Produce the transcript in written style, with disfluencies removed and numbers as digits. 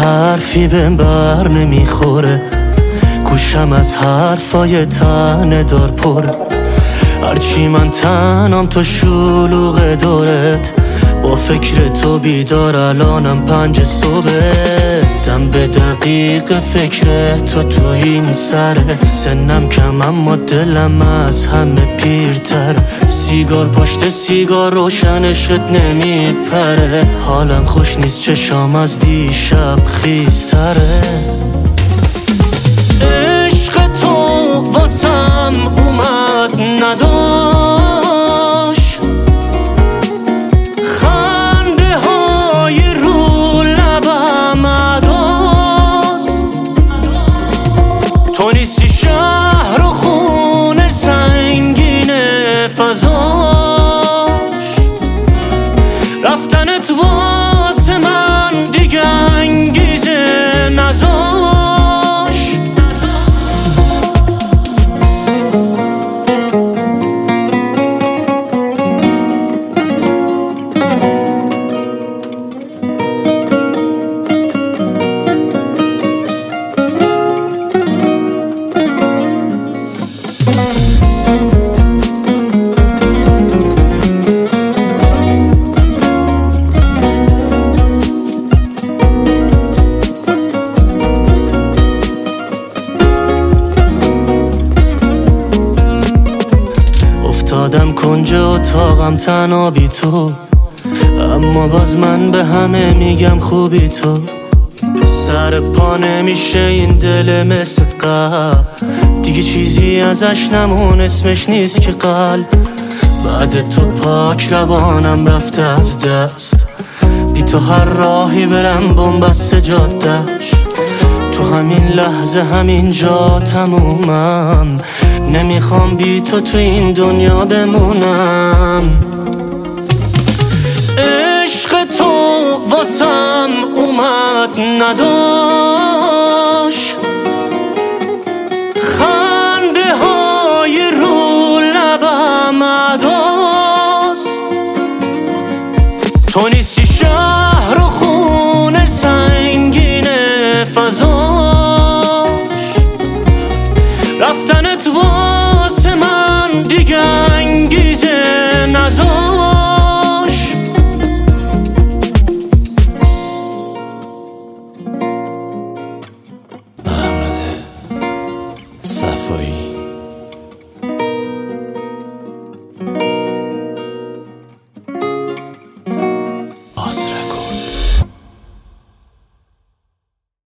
حرفی بهم بر نمیخوره، گوشم از حرفای تنه دار پره. هرچی من تنم تو شلوغ دورت، با فکر تو بیدار الانم 5 صبح. دم به دقیق فکر تو این سره، سنم کم اما دلم از همه پیرتر. سیگار پشت سیگار روشنشت نمیپره، حالم خوش نیست چشام از دیشب خیزتره. عشق تو واسم اومد نداشت، خنده های رو لبم عداست. تو نیستی شهر و خونه سنگین فضاش، رفتنت واسه من دیگه انگیزه نذاشت. افتادم کنج اتاقم تنها بی تو، اما باز من به همه میگم خوبی تو. سر پا نمیشه این دل مثل قلب، دیگه چیزی ازش نمون اسمش نیست که قلب. بعد تو پاک روانم رفته از دست، بی تو هر راهی برم بنبست جادش. تو همین لحظه همین جا تمومم، نمیخوام بی تو این دنیا بمونم. عشق تو واسم اومد نداشت، خنده های رو لبم عداست. تو نیستی